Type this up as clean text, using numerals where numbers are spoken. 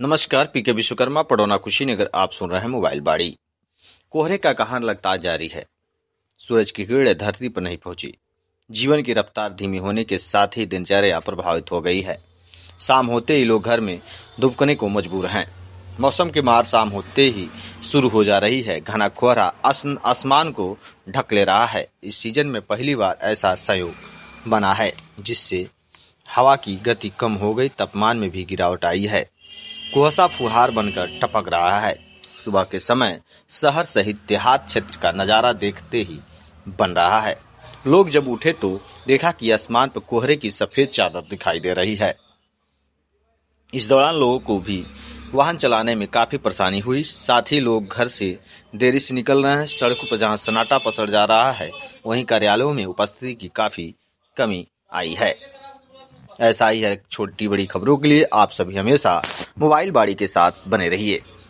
नमस्कार, पीके विश्वकर्मा पडौना कुशीनगर। आप सुन रहे हैं मोबाइल बाड़ी। कोहरे का कहर लगातार जारी है। सूरज की किरणें धरती पर नहीं पहुंची। जीवन की रफ्तार धीमी होने के साथ ही दिनचर्या प्रभावित हो गई है। शाम होते ही लोग घर में दुबकने को मजबूर हैं। मौसम की मार शाम होते ही शुरू हो जा रही है। घना कोहरा आसमान को ढक ले रहा है। इस सीजन में पहली बार ऐसा संयोग बना है जिससे हवा की गति कम हो गई, तापमान में भी गिरावट आई है। कुहासा फुहार बनकर टपक रहा है। सुबह के समय शहर सहित देहात क्षेत्र का नजारा देखते ही बन रहा है। लोग जब उठे तो देखा कि आसमान पर कोहरे की सफेद चादर दिखाई दे रही है। इस दौरान लोगों को भी वाहन चलाने में काफी परेशानी हुई। साथ ही लोग घर से देरी से निकल रहे हैं। सड़कों पर जहां सन्नाटा पसर जा रहा है, वहीं कार्यालयों में उपस्थिति की काफी कमी आई है। ऐसा ही है। छोटी बड़ी खबरों के लिए आप सभी हमेशा मोबाइल बाड़ी के साथ बने रहिए।